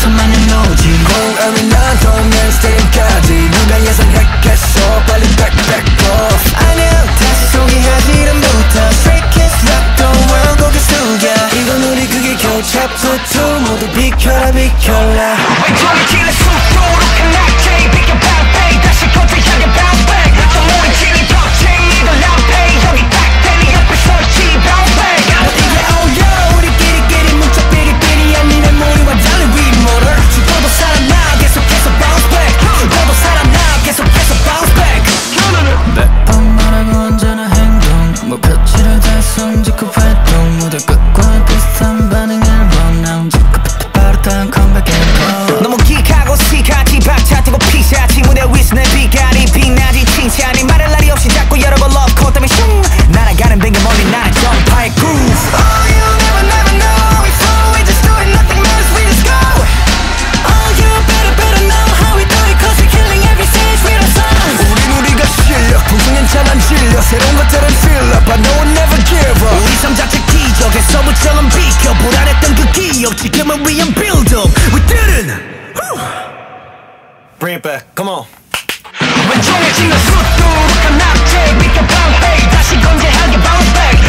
수많은 노지 공허한 난 스테이까지 누가 예상했겠어 빨리 back off 아니야 다시 소개하지 이름부터 Straight kiss rock the world 고개 숙여 이건 우리 그게 겨우 chapter 2 모두 비켜라 비켜라 왼쪽에 길의 숲도로 낙제 비켜 bounce back 다시 겉에 향해 bounce back 또 모인 길이 격쟁이 더 라페 여기 딱 대니 옆에 설치 bounce back 이게 oh yo 우리끼리 뭉쳐 삐리삐리 아니면 우리와 달리 we motor 죽어도 살아나 계속해서 bounce back 죽어도 살아나 계속해서 bounce back 몇번 말하고 언제나 행동 목표치를 달성 직후 활동 무대 끝과 비슷한 반응을 원하는 직후 빠르단 컴백 앤고 너무 기가고 시가지 박차 뜨고 피자지 무대 위에서 내 빛깔이 빛나지 칭찬이 말할 날이 없이 자꾸 여러 번 love call 때문에 슝 날아가는 뱅금 멀리 나는 점파의 groove Oh you never know we flow we just do it nothing matters we just go Oh you better know how we do it cause we're killing every stage with our songs 우리가 실력 풍성한 찬란 질려 새로운 것들은 feel up I know we'll never give up 우리 삶 자체 기적에 서부처럼 비켜 불안했던 그 기억 지금은 we on build up we did it Bring it back, come on 왼쪽에 지는 숫도룩한 낙제 비켜 bounce back 다시 건재하게 bounce back